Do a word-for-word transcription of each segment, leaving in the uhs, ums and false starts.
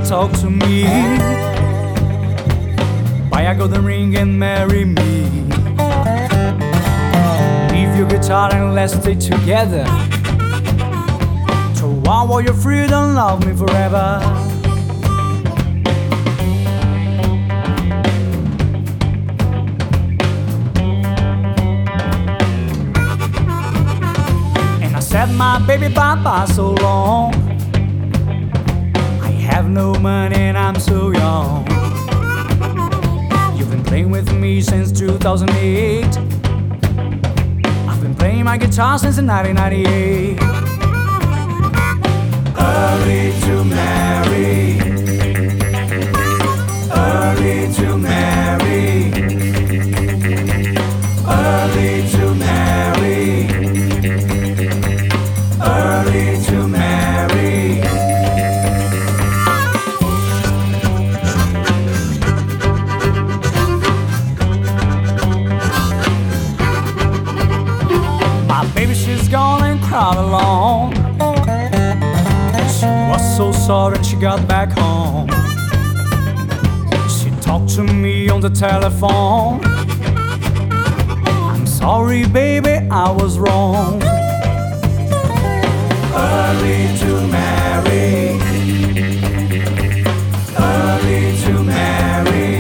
talk to me. Buy a golden ring and marry me. Leave your guitar and let's stay together. Throw out all your freedom, love me forever. And I said my baby bye-bye so long. I have no money and I'm so young. You've been playing with me since two thousand eight. I've been playing my guitar since nineteen ninety-eight. Early to marry, early to marry, early to marry, early to marry. My baby, she's gone and cried alone. She was so sorry when she got back home. She talked to me on the telephone. I'm sorry, baby, I was wrong. Early to marry, early to marry.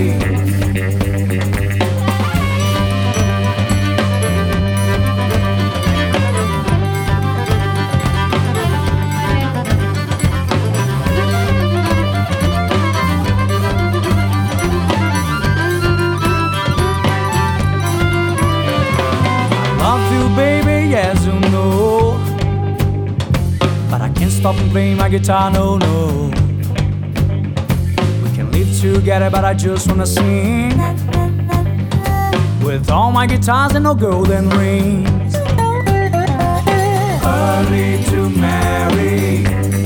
Love you, baby, yes you know. But I can't stop playing my guitar, no, no. We can live together, but I just wanna sing with all my guitars and no golden rings. Early to marry,